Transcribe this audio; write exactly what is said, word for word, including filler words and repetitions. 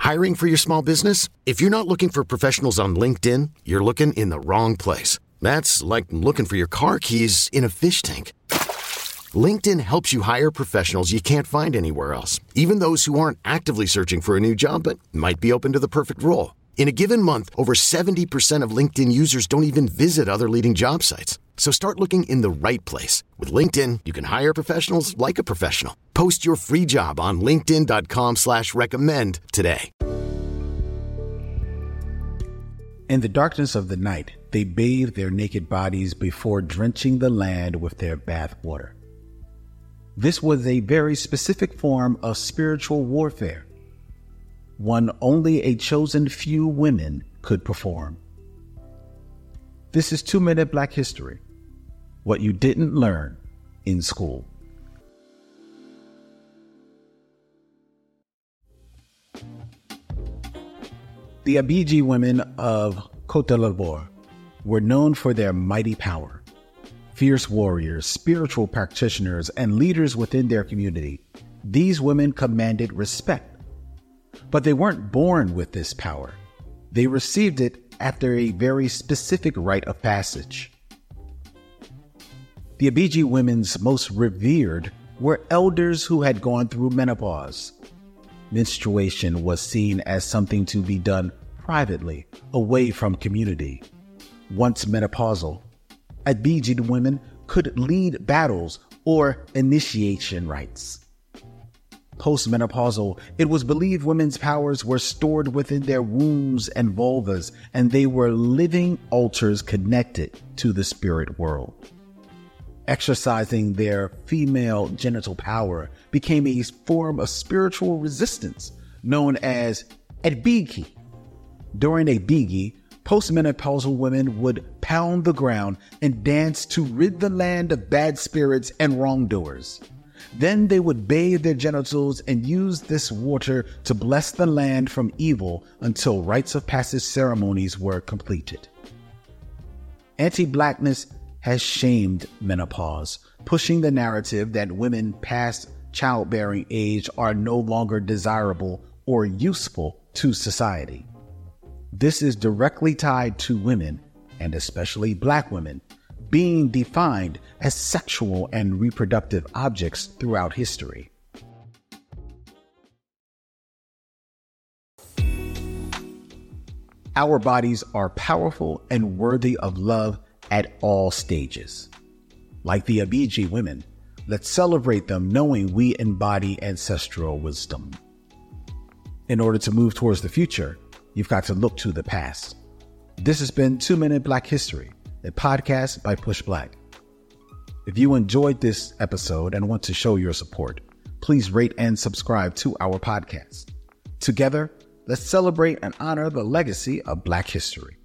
Hiring for your small business? If you're not looking for professionals on LinkedIn, you're looking in the wrong place. That's like looking for your car keys in a fish tank. LinkedIn helps you hire professionals you can't find anywhere else, even those who aren't actively searching for a new job but might be open to the perfect role. In a given month, over seventy percent of LinkedIn users don't even visit other leading job sites. So start looking in the right place. With LinkedIn, you can hire professionals like a professional. Post your free job on linkedin.com slash recommend today. In the darkness of the night, they bathed their naked bodies before drenching the land with their bath water. This was a very specific form of spiritual warfare, one only a chosen few women could perform. This is Two Minute Black History, what you didn't learn in school. The Abidji women of Côte d'Ivoire were known for their mighty power. Fierce warriors, spiritual practitioners, and leaders within their community, these women commanded respect. But they weren't born with this power. They received it after a very specific rite of passage. The Abidji women's most revered were elders who had gone through menopause. Menstruation was seen as something to be done privately, away from community. Once menopausal, Abidji women could lead battles or initiation rites. Postmenopausal, it was believed women's powers were stored within their wombs and vulvas, and they were living altars connected to the spirit world. Exercising their female genital power became a form of spiritual resistance known as Abigi. During Abigi, postmenopausal women would pound the ground and dance to rid the land of bad spirits and wrongdoers. Then they would bathe their genitals and use this water to bless the land from evil until rites of passage ceremonies were completed. Anti-Blackness has shamed menopause, pushing the narrative that women past childbearing age are no longer desirable or useful to society. This is directly tied to women, and especially Black women, being defined as sexual and reproductive objects throughout history. Our bodies are powerful and worthy of love at all stages. Like the Abidji women, let's celebrate them knowing we embody ancestral wisdom. In order to move towards the future, you've got to look to the past. This has been Two Minute Black History, a podcast by Push Black. If you enjoyed this episode and want to show your support, please rate and subscribe to our podcast. Together, let's celebrate and honor the legacy of Black history.